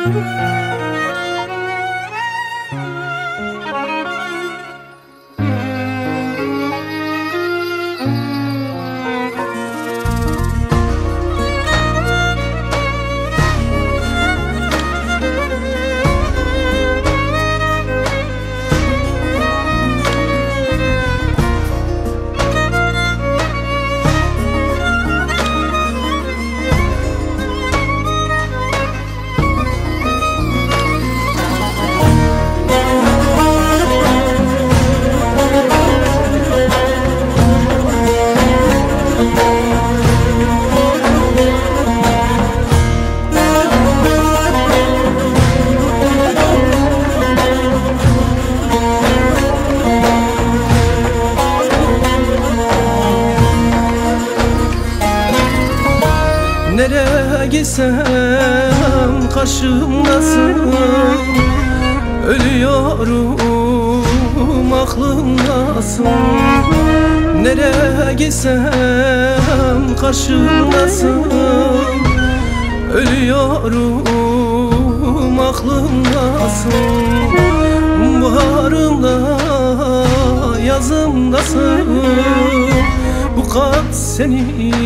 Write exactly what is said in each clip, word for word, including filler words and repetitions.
Nereye gitsem karşımdasın, ölüyorum aklımdasın. Nereye gitsem karşımdasın, ölüyorum aklımdasın. Baharımda yazımdasın, bu kalp seni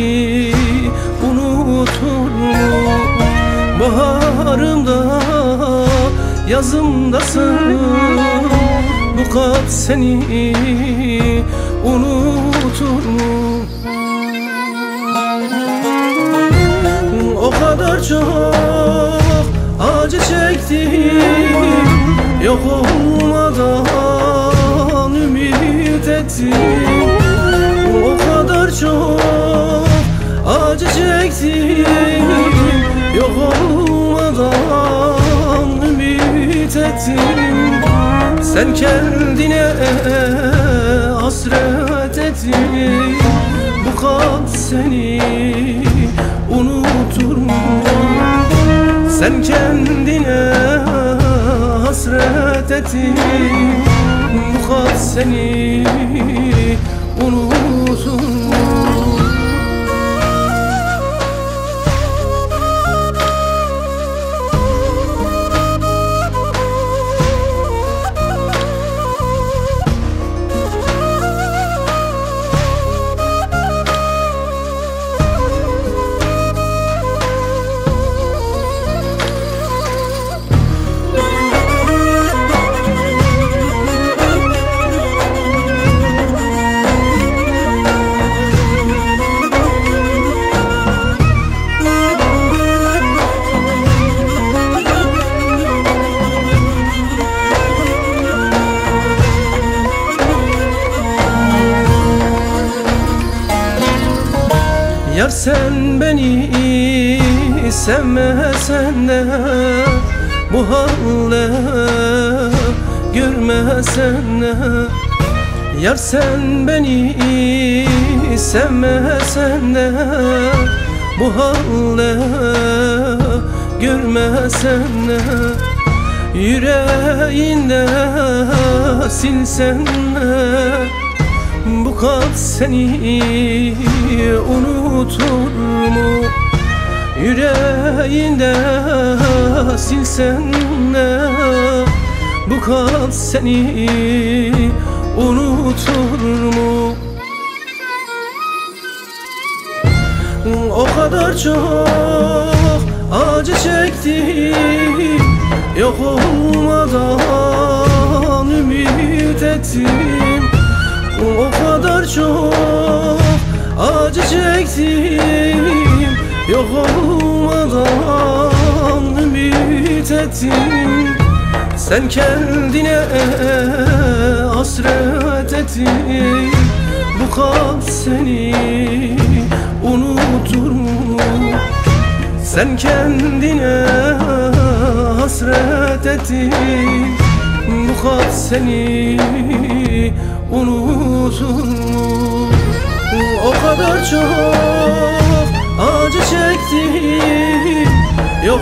unutur mu? Baharımda yazımdasın, bu kalp seni unutur mu? O kadar çok acı çektim, yok olmadan ümit ettim. O kadar çok acı çektim, yok olmadan ümit ettim. Sen kendine hasret ettin, bu kalp seni unutur mu? Sen kendine hasret ettin, bu kalp seni unutur mu? Yar sen beni sevmesen de, bu halle görmesen de. Yar sen beni sevmesen de, bu halle görmesen de. Yüreğinde silsen de, bu kalp seni unutur mu? Yüreğinde silsen de, bu kalp seni unutur mu? O kadar çok acı çektim, yok olmadan ümit ettim. O kadar çok acı çektim, yok olmadan ümit ettim. Sen kendine hasret ettin, bu kalp seni unutur mu? Sen kendine hasret ettin, bu kalp seni unutur mu? O kadar çok acı çektim, yok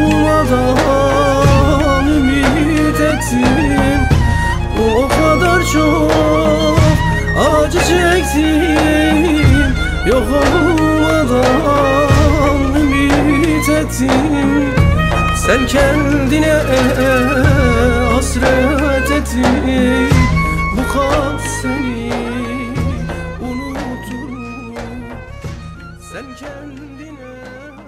olmadan ümit ettim. O kadar çok acı çektim, yok olmadan ümit ettim. Sen kendine hasret ettin, bu kalp seni unutur mu? Sen kendine